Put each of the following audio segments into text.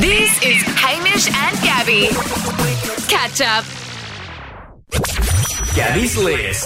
This is Hamish and Gabby. Catch up. Gabby's List.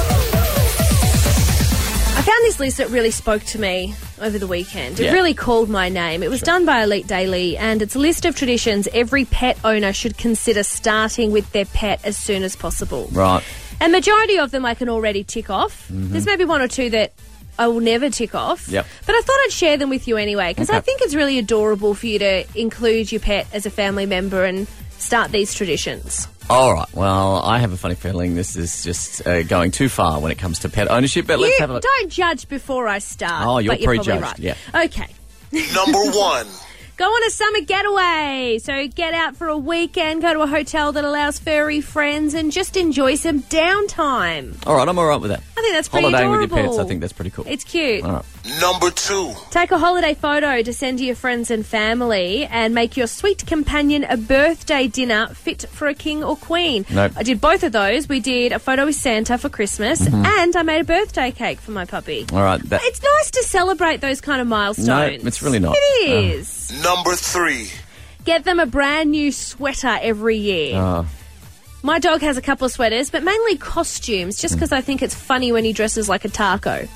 I found this list that really spoke to me over the weekend. It Yeah. really called my name. It was done by Elite Daily, and it's a list of traditions every pet owner should consider starting with their pet as soon as possible. Right. And majority of them I can already tick off. There's maybe one or two that I will never tick off. Yep. But I thought I'd share them with you anyway, because I Okay. think it's really adorable for you to include your pet as a family member and start these traditions. All right. Well, I have a funny feeling this is just going too far when it comes to pet ownership, but let's have a look. Don't judge before I start. Oh, you're but you're prejudged, probably right. yeah. Okay. Number 1. Go on a summer getaway. So get out for a weekend, go to a hotel that allows furry friends and just enjoy some downtime. All right, I'm all right with that. I think that's pretty Holiday adorable. with your pets, I think that's pretty cool. It's cute. All right. Number 2. Take a holiday photo to send to your friends and family and make your sweet companion a birthday dinner fit for a king or queen. Nope. I did both of those. We did a photo with Santa for Christmas and I made a birthday cake for my puppy. All right. It's nice to celebrate those kind of milestones. No, it's really not. It is. Number 3. Get them a brand new sweater every year. Oh. My dog has a couple of sweaters, but mainly costumes, just because I think it's funny when he dresses like a taco.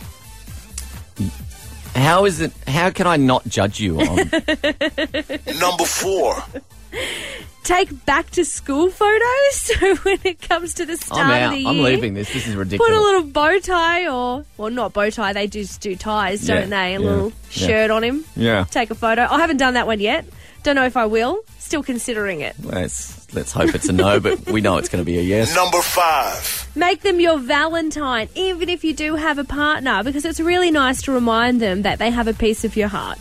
How is it? How can I not judge you on? Number 4. Take back to school photos, so when it comes to the start I'm of out. the year, I'm leaving this. This is ridiculous. put a little bow tie well, not bow tie, they just do ties, don't Yeah, they? A yeah, little yeah. shirt on him. Yeah. Take a photo. I haven't done that one yet. Don't know if I will. Still considering it. Let's hope it's a no, but we know it's going to be a yes. Number 5. Make them your Valentine, even if you do have a partner, because it's really nice to remind them that they have a piece of your heart.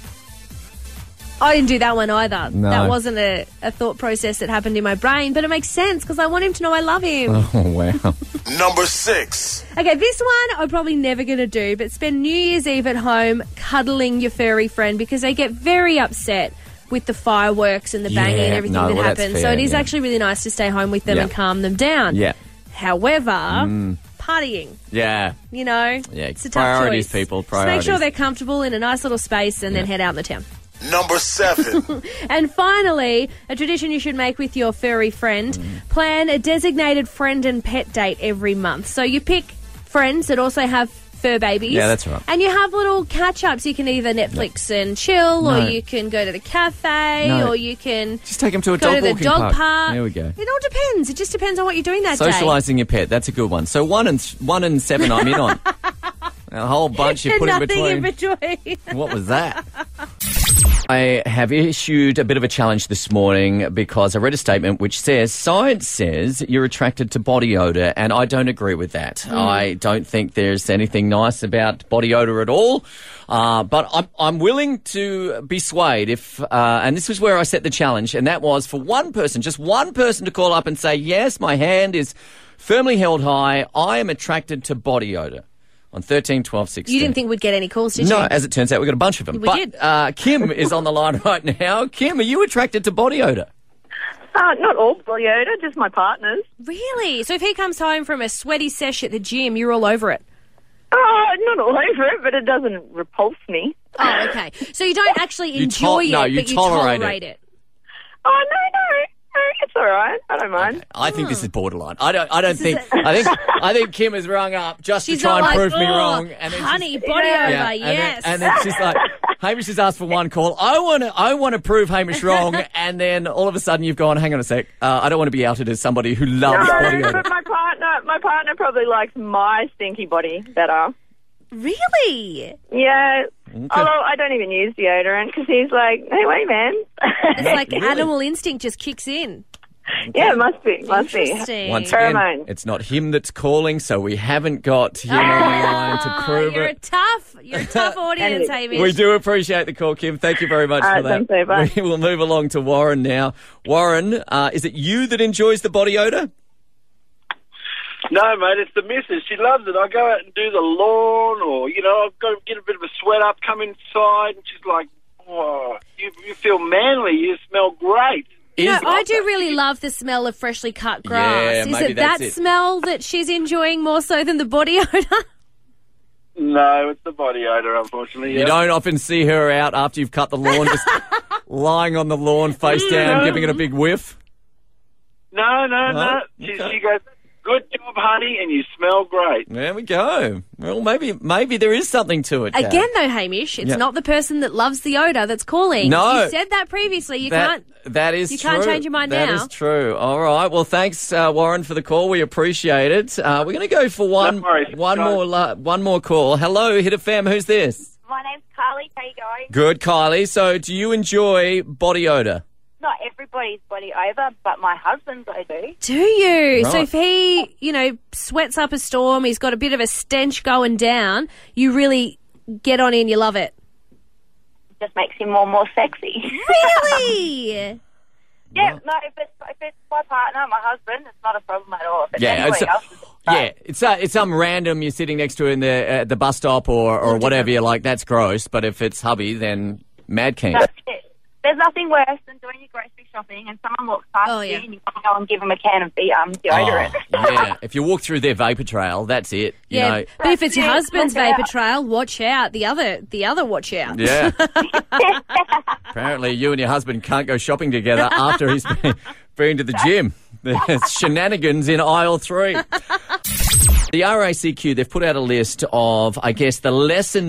I didn't do that one either. No. That wasn't a thought process that happened in my brain, but it makes sense because I want him to know I love him. Oh, wow. Number 6. Okay, this one I'm probably never going to do, but spend New Year's Eve at home cuddling your furry friend because they get very upset with the fireworks and the banging and everything that that's happens. fair, So it is yeah. actually really nice to stay home with them Yeah. and calm them down. Yeah. However, partying, Yeah. you know, Yeah, it's a tough priorities, choice. people, Just make sure priorities. they're comfortable in a nice little space and then head out in the town. Number 7. And finally, a tradition you should make with your furry friend, plan a designated friend and pet date every month. So you pick friends that also have fur babies. Yeah, that's right. And you have little catch-ups. You can either Netflix and chill, or No. you can go to the cafe, No. or you can Just take him to a go dog to the walking dog park. There we go. It all depends. It just depends on what you're doing that day. Socialising your pet, that's a good one. So 1 and 7 I'm in on. A whole bunch you And put in nothing between. in between. What was that? I have issued a bit of a challenge this morning because I read a statement which says, science says you're attracted to body odour, and I don't agree with that. I don't think there's anything nice about body odour at all, but I'm willing to be swayed if, and this was where I set the challenge, and that was for one person, just one person to call up and say, yes, my hand is firmly held high, I am attracted to body odour. On 13, 12, 16. You didn't think we'd get any calls, did you? No, as it turns out, we got a bunch of them. We did. Kim is on the line right now. Kim, are you attracted to body odour? Not all body odour, just my partner's. Really? So if he comes home from a sweaty sesh at the gym, you're all over it? Not all over it, but it doesn't repulse me. Oh, okay. So you don't actually You enjoy no, it, you but you tolerate tolerate it. Oh, no, it's all right. I don't mind. I think this is borderline. I think Kim has rung up just She's to try not and like, prove me "Oh, wrong. And then honey, she's, body over, Yeah, yes. and then she's like, Hamish has asked for one call. I want to prove Hamish wrong, and then all of a sudden you've gone, hang on a sec, I don't want to be outed as somebody who loves body No, odour. but my partner probably likes my stinky body better. Really? Yeah. Although I don't even use deodorant because he's like, hey, wait, man. It's like animal instinct just kicks in. Yeah, it must be. Interesting. Once again, Pheromone. it's not him that's calling, so we haven't got him on the line to prove You're it. You're a tough audience, Hamish. We do appreciate the call, Kim. Thank you very much All for right, that. thanks, Eva. We will move along to Warren now. Warren, is it you that enjoys the body odour? No, mate, it's the missus. She loves it. I go out and do the lawn, or, I've got to get a bit of a sweat up, come inside, and she's like, oh, you feel manly, you smell great. I do really love the smell of freshly cut grass. Yeah, Is maybe it that that's it. smell that she's enjoying more so than the body odour? No, it's the body odour, unfortunately. You don't often see her out after you've cut the lawn just lying on the lawn, face down, giving it a big whiff? No. She goes, good job, honey, and you smell great. There we go. Well, maybe there is something to it. Gab. Again, though, Hamish, it's not the person that loves the odour that's calling. No. You said that previously. You can't change your mind now. That is true. All right. Well, thanks, Warren, for the call. We appreciate it. We're going to go for one more call. Hello, Hit FM. Who's this? My name's Carly. How you going? Good, Kylie. So, do you enjoy body odour? Not everybody's body over, but my husband's I do. Do you? Right. So if he, sweats up a storm, he's got a bit of a stench going down, you really get on in, you love it. Just makes him more sexy. Really? Yeah, no, if it's my partner, my husband, it's not a problem at all. If it's anybody else, it's some random you're sitting next to in the bus stop or whatever, you're like, that's gross. But if it's hubby, then mad keen. That's it. There's nothing worse than doing your grocery shopping and someone walks past you and you want to go and give them a can of deodorant. Yeah, if you walk through their vapor trail, that's it. You know. But if it's your husband's vapor trail, watch out. The other watch out. Yeah. Apparently you and your husband can't go shopping together after he's been to the gym. There's shenanigans in aisle 3. The RACQ, they've put out a list of, I guess, the lesser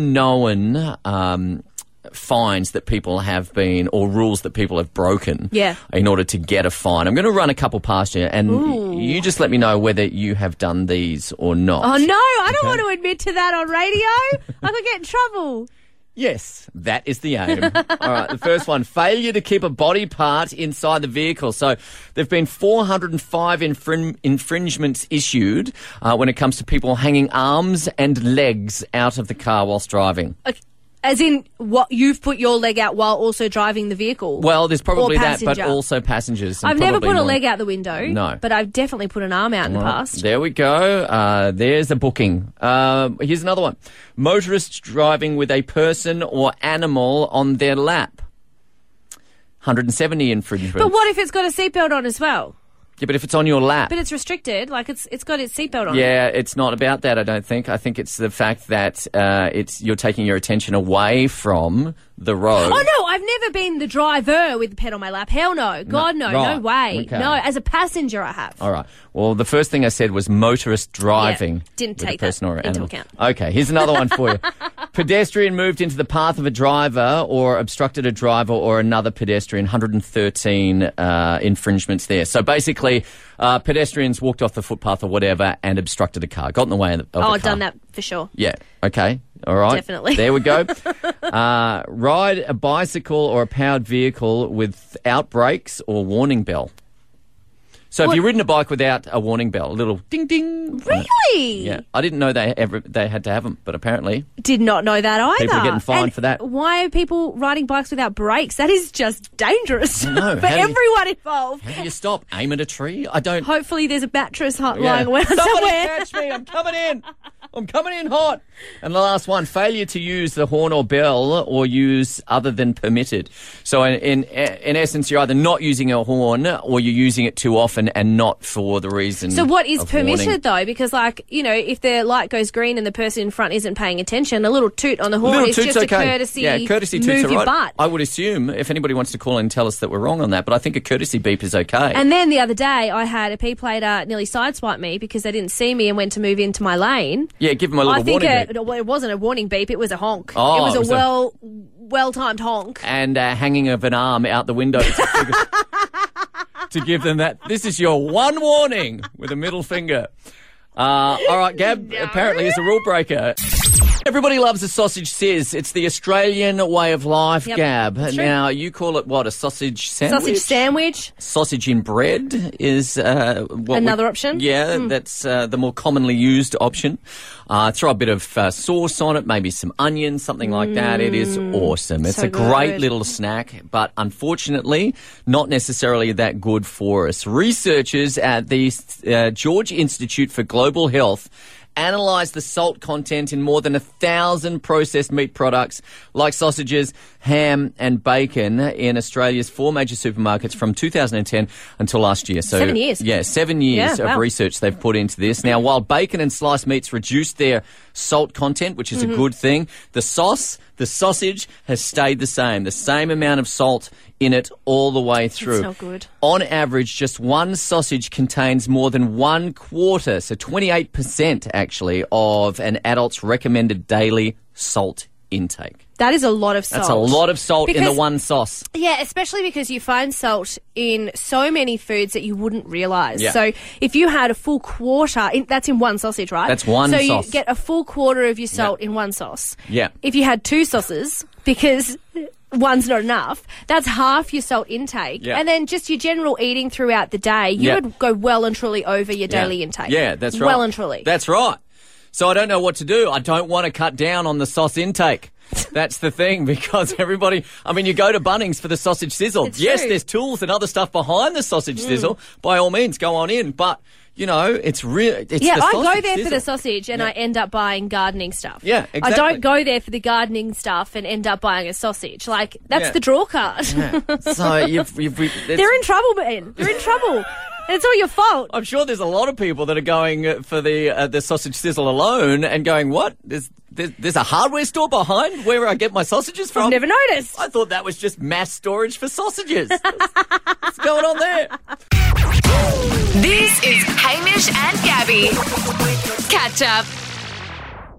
known fines that people have been, or rules that people have broken in order to get a fine. I'm going to run a couple past you, and you just let me know whether you have done these or not. Oh, no, I don't want to admit to that on radio. I could get in trouble. Yes, that is the aim. All right, the first one, failure to keep a body part inside the vehicle. So there have been 405 infringements issued when it comes to people hanging arms and legs out of the car whilst driving. Okay. As in, what you've put your leg out while also driving the vehicle? Well, there's probably that, but also passengers. I've never put a leg out the window. No. But I've definitely put an arm out in the past. There we go. There's a booking. Here's another one. Motorists driving with a person or animal on their lap. 170 infringements. But what if it's got a seatbelt on as well? Yeah, but if it's on your lap. But it's restricted. Like, it's got its seatbelt on. Yeah, it's not about that, I don't think. I think it's the fact that you're taking your attention away from the road. Oh, no, I've never been the driver with the pet on my lap. Hell no. God, no. Right. No way. Okay. No, as a passenger I have. All right. Well, the first thing I said was motorist driving. Didn't with take a person that or into animal. account. Okay, here's another one for you. Pedestrian moved into the path of a driver or obstructed a driver or another pedestrian. 113 infringements there. So basically, pedestrians walked off the footpath or whatever and obstructed a car, got in the way of the car. I've done that for sure. Yeah. Okay. All right. Definitely. There we go. Ride a bicycle or a powered vehicle without brakes or warning bell. So if you've ridden a bike without a warning bell, a little ding ding. Really? Yeah. I didn't know they had to have them, but apparently did not know that either. people are getting fined for that. Why are people riding bikes without brakes? That is just dangerous No, for everyone involved. How do you stop? Aim at a tree? I don't. Hopefully there's a mattress lying around Somebody somewhere. catch me! I'm coming in. I'm coming in hot. And the last one, failure to use the horn or bell or use other than permitted. So in essence, you're either not using a horn or you're using it too often and not for the reason. So what is of permitted warning. though? Because if the light goes green and the person in front isn't paying attention, a little toot on the horn is just okay. a courtesy. Yeah, courtesy toots move are your right. butt. I would assume if anybody wants to call and tell us that we're wrong on that, but I think a courtesy beep is okay. And then the other day, I had a P-plater nearly sideswipe me because they didn't see me and went to move into my lane. Yeah, give them a little warning beep. It wasn't a warning beep, it was a honk. Oh, it was a well-timed honk. And hanging of an arm out the window to give them that. This is your one warning with a middle finger. All right, Gab apparently is a rule breaker. Everybody loves a sausage sizz. It's the Australian way of life, Gab. Now, you call it what, a sausage sandwich? Sausage sandwich. Sausage in bread is another option. Yeah, that's the more commonly used option. Throw a bit of sauce on it, maybe some onions, something like that. It is awesome. It's a great little snack, but unfortunately not necessarily that good for us. Researchers at the George Institute for Global Health analysed the salt content in more than 1,000 processed meat products like sausages, ham and bacon in Australia's 4 major supermarkets from 2010 until last year. So 7 years. Yeah, 7 years of research they've put into this. Now, while bacon and sliced meats reduced their salt content, which is a good thing, the sausage has stayed the same amount of salt in it all the way through. That's not good. On average, just one sausage contains more than 1/4, so 28% actually, of an adult's recommended daily salt intake. That is a lot of salt. That's a lot of salt in the one sauce. Yeah, especially because you find salt in so many foods that you wouldn't realise. Yeah. So if you had a full quarter, that's in one sausage, right? That's one sauce. sauce. So you get a full quarter of your salt in one sauce. Yeah. If you had 2 sauces, because one's not enough, that's half your salt intake. Yeah. And then just your general eating throughout the day, you would go well and truly over your daily intake. Yeah, that's right. Well and truly. That's right. So I don't know what to do. I don't want to cut down on the sauce intake. That's the thing, because everybody, I mean, you go to Bunnings for the sausage sizzle. It's yes, true. there's tools and other stuff behind the sausage sizzle. By all means, go on in. But, you know, it's real. It's Yeah, the I sausage go there sizzle. for the sausage and I end up buying gardening stuff. Yeah, I exactly. don't go there for the gardening stuff and end up buying a sausage. Like, that's Yeah. the draw card. So They're in trouble, man. They're in trouble. And it's all your fault. I'm sure there's a lot of people that are going for the sausage sizzle alone and going, what? There's a hardware store behind where I get my sausages from? I've never noticed. I thought that was just mass storage for sausages. What's going on there? This is Hamish and Gabby. Catch up.